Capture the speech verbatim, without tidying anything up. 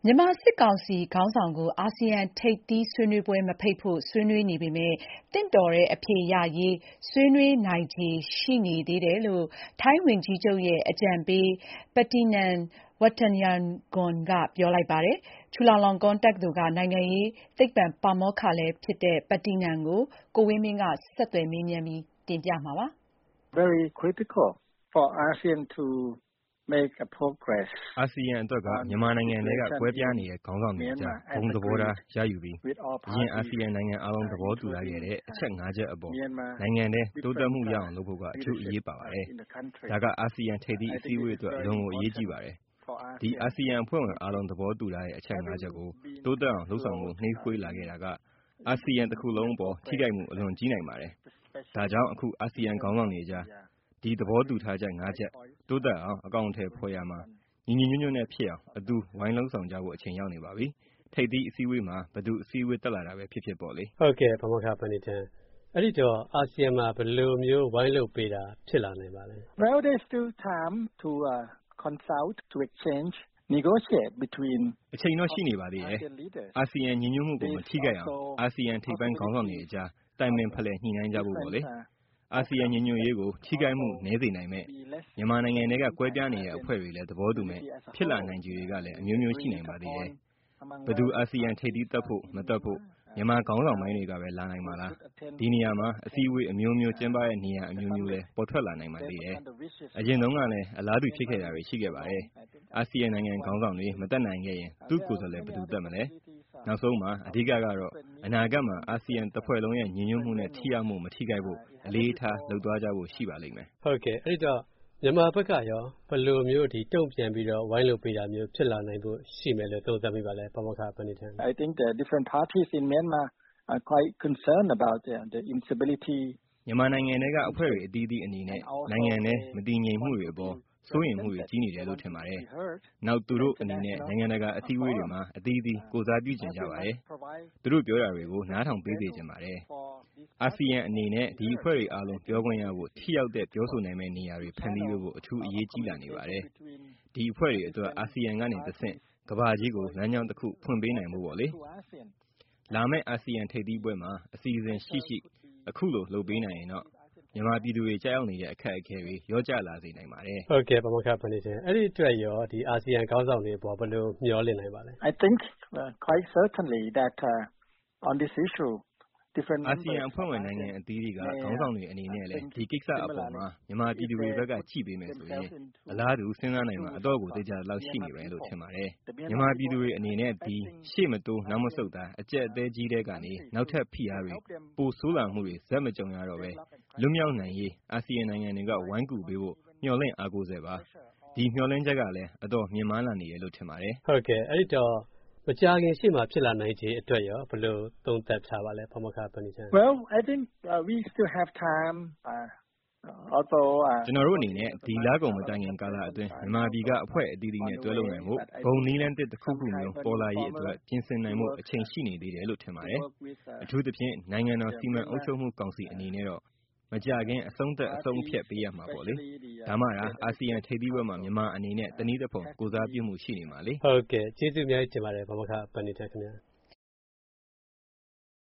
မြန်မာစစ်ကောင်စီခေါင်းဆောင်ကိုအာဆီယံထိပ်သီးဆွေးနွေးပွဲမဖိတ်ဖို့ဆွေးနွေးနေပေမဲ့သင့်တော်တဲ့အဖြေရရေးဆွေးနွေးနိုင်ခြေရှိနေသေးတယ်လို့ထိုင်းဝန်ကြီးချုပ်ရဲ့အကြံပေး Paetongtarn Wantanyakorn ကပြောလိုက်ပါတယ်။ Chulalongkorn တက္ကသိုလ်ကနိုင်ငံရေးသိပ္ပံပါမောက္ခလည်းဖြစ်တဲ့ Paetongtarn ကိုကိုဝင်းမင်းကဆက်သွယ်မေးမြန်းတင်ပြထားပါတယ်။ Very critical for ASEAN to make a progress. အာဆီယံအတွက်ကမြန်မာနိုင်ငံထဲကကွဲပြားနေတဲ့ခေါင်းဆောင်တွေအကြားဘုံသဘောထားရယူပြီးအရင်အာဆီယံနိုင်ငံအားလုံးသဘောတူထားခဲ့တဲ့အချက်ငါးချက်အပေါ်နိုင်ငံထဲတိုးတက်မှုရအောင်လုပ်ဖို့ကအထူးအရေးပါပါတယ်။ဒါကအာဆီယံထိပ်သီးအစည်းအဝေးအတွက်အလွန်ကိုအရေးကြီးပါတယ်။ဒီအာဆီယံအဖွဲ့ဝင်အားလုံးသဘောတူထားတဲ့အချက်ငါးချက်ကိုတိုးတက်အောင်လုပ်ဆောင်ဖို့နှေးကွေးလာခဲ့တာကအာဆီယံတစ်ခုလုံးအပေါ်ထိခိုက်မှုအလွန်ကြီးနိုင်ပါတယ်။ဒါကြောင့်အခုအာဆီယံခေါင်းဆောင်တွေကြားဒီသဘောတူထားချက်ငါးချက်တိုးတက်အောင်အကောင်အထည်ဖော်ရမှာညီညီညွတ်ညွတ်နဲ့ဖြစ်အောင်အတူဝိုင်းလုံးဆောင်ကြဖို့အချိန်ရောက်နေပါပြီ။ထိပ်သီးအစည်းအဝေးမှာဘယ်သူအစည်းအဝေးတက်လာတာပဲဖြစ်ဖြစ်ပေါ့လေ။ဟုတ်ကဲ့ပါမောက္ခ Paetongtarn အဲ့ဒီတော့အာဆီယံမှာဘယ်လိုမျိုးဝိုင်းလုပ်ပေးတာဖြစ်လာနိုင်ပါလဲ။ Well, there's still time to uh, consult, to exchange, negotiate between အချိန်တော့ရှိနေပါသေးတယ်။အာဆီယံညီညွတ်မှုကိုမထိခိုက်အောင်အာဆီယံထိပ်ပိုင်းခေါင်းဆောင်တွေအကြားတိုင်ပင်ဖလှယ်ညှိနှိုင်းကြဖို့ပေါ့လေ။အာဆီယံညီညွတ်ရေးကိုထိခိုက်မှုနည်းစေနိုင်မဲ့မြန်မာနိုင်ငံထဲကကွဲပြားနေတဲ့အဖွဲ့တွေလည်းသဘောတူမဲ့ဖြစ်လာနိုင်ခြေတွေကလည်းအမျိုးမျိုးရှိနိုင်ပါသေးတယ်။ဘယ်သူအာဆီယံထိပ်သီးတက်ဖို့မတက်ဖို့မြန်မာခေါင်းဆောင်ပိုင်းတွေကပဲလာနိုင်ပါလား။ဒီနေရာမှာအစည်းအဝေးအမျိုးမျိုးကျင်းပတဲ့နေရာအမျိုးမျိုးလည်းပေါ်ထွက်လာနိုင်ပါသေးတယ်။အရင်တုန်းကလည်းအလားတူဖြစ်ခဲ့တာတွေရှိခဲ့ပါတယ်။အာဆီယံနိုင်ငံခေါင်းဆောင်တွေမတက်နိုင်ခဲ့ရင်သူ့ကိုယ်စားလှယ်ဘယ်သူတက်မလဲ။နောက်ဆုံးမှာအဓိကကတော့အနာဂတ်မှာအာဆီယံတစ်ဖွဲ့လုံးရဲ့ညီညွတ်မှုနဲ့ထိရောက်မှုမထိခိုက်ဖို့အလေးထားလုပ်သွားကြဖို့ရှိပါလိမ့်မယ်။ဟုတ်ကဲ့အဲ့တော့မြန်မာဘက်ကရောဘယ်လိုမျိုးဒီတုံ့ပြန်ပြီးတော့ဝိုင်းလုပ်ပေးတာမျိုးဖြစ်လာနိုင်ဖို့ရှိမယ်လို့သုံးသပ်မိပါလဲပါမောက္ခ Paetongtarn I think the different parties in Myanmar are quite concerned about the, the instability မြန်မာနိုင်ငံထဲကအဖွဲ့တွေအသီးသီးအနေနဲ့နိုင်ငံထဲမတည်ငြိမ်မှုတွေအပေါ်စိုးရိမ်မှုတွေကြီးနေတယ်လို့ထင်ပါတယ်။နောက်သူတို့အနေနဲ့နိုင်ငံတကာအစည်းအဝေးတွေမှာအသီးသီးကိုစားပြုချင်ကြပါတယ်။သူတို့ပြောတာတွေကိုနားထောင်ပေးစေချင်ပါတယ်။အာဆီယံအနေနဲ့ဒီအဖွဲ့တွေအားလုံးပြောခွင့်ရဖို့ထိရောက်တဲ့ပြောဆိုနိုင်မယ့်နေရာတွေဖန်တီးပေးဖို့အထူးအရေးကြီးလာနေပါတယ်။ဒီအဖွဲ့တွေအတွက်အာဆီယံကနေတဆင့်ကမ္ဘာကြီးကိုလမ်းကြောင်းတစ်ခုဖွင့်ပေးနိုင်ဖို့ပေါ့လေ။လာမယ့်အာဆီယံထိပ်သီးပွဲမှာအစီအစဉ်ရှိရှိအခုလိုလုပ်ပေးနိုင်ရင်တော့မြန်မာပြည်သူတွေကြောက်ရောက်နေတဲ့အခက်အခဲတွေရောကြလာစေနိုင်ပါတယ်။ဟုတ်ကဲ့ပါမောက္ခ Paetongtarn အဲ့ဒီအတွက်ရောဒီအာဆီယံခေါင်းဆောင်တွေပေါ်ဘယ်လိုမျှော်လင့်နိုင်ပါလဲ။ I think uh, quite certainly that uh, on this issue different အာဆီယံအဖွဲ့ဝင်နိုင်ငံအသီးသီးကခေါင်းဆောင်တွေအနေနဲ့လည်းဒီကိစ္စအပေါ်မှာမြန်မာပြည်သူတွေဘက်ကကြည့်ပေးမယ်ဆိုရင်အလားတူစဉ်းစားနိုင်မှာအတော့ကိုသိကြလောက်ရှိနေတယ်လို့ထင်ပါတယ်။မြန်မာပြည်သူတွေအနေနဲ့ဒီရှေ့မတိုးနောက်မဆုတ်တာအကြက်အသေးကြီးတဲ့ကနေနောက်ထပ်ဖိအားတွေပိုဆိုးလာမှုတွေဇက်မကြုံရတော့ပဲလွတ်မြောက်နိုင်ရေးအာဆီယံနိုင်ငံတွေကဝိုင်းကူပေးဖို့မျှော်လင့်အားကိုးစေပါ။ဒီမျှော်လင့်ချက်ကလည်းအတော့မြင်မားလာနေတယ်လို့ထင်ပါတယ်။ဟုတ်ကဲ့အဲ့တော့မကြာခင်ရှေ့မှာဖြစ်လာနိုင်ခြေအတွက်ရောဘယ်လိုသုံးသပ်ထားပါလဲပါမောက္ခ Paetongtarn Well I think uh, we still have time uh, although ကျွန်တော်တို့အနေနဲ့ဒီလကုန်မတိုင်ခင်ကာလအတွင်းမြန်မာပြည်ကအဖွဲ့အသီးသီးနဲ့တွဲလုပ်နိုင်ဖို့ဘုံနည်းလမ်းတစ်တစ်ခုခုမျိုးပေါ်လာရေးအတွက်ပြင်ဆင်နိုင်မှုအချိန်ရှိနေသေးတယ်လို့ထင်ပါတယ်။အထူးသဖြင့်နိုင်ငံတော်စီမံအုပ်ချုပ်မှုကောင်စီအနေနဲ့တော့မကြခင်အဆုံးသက်အဆုံးဖြတ်ပေးရမှာပေါ့လေ။ဒါမှသာအာဆီယံထိပ်သီးပွဲမှာမြန်မာအနေနဲ့တနည်းတစ်ပုံကိုစားပြုမှုရှိနေမှာလေ။ဟုတ်ကဲ့ကျေးဇူးအများကြီးတင်ပါတယ်ဘာမခ Paetongtarn ခင်ဗျာ။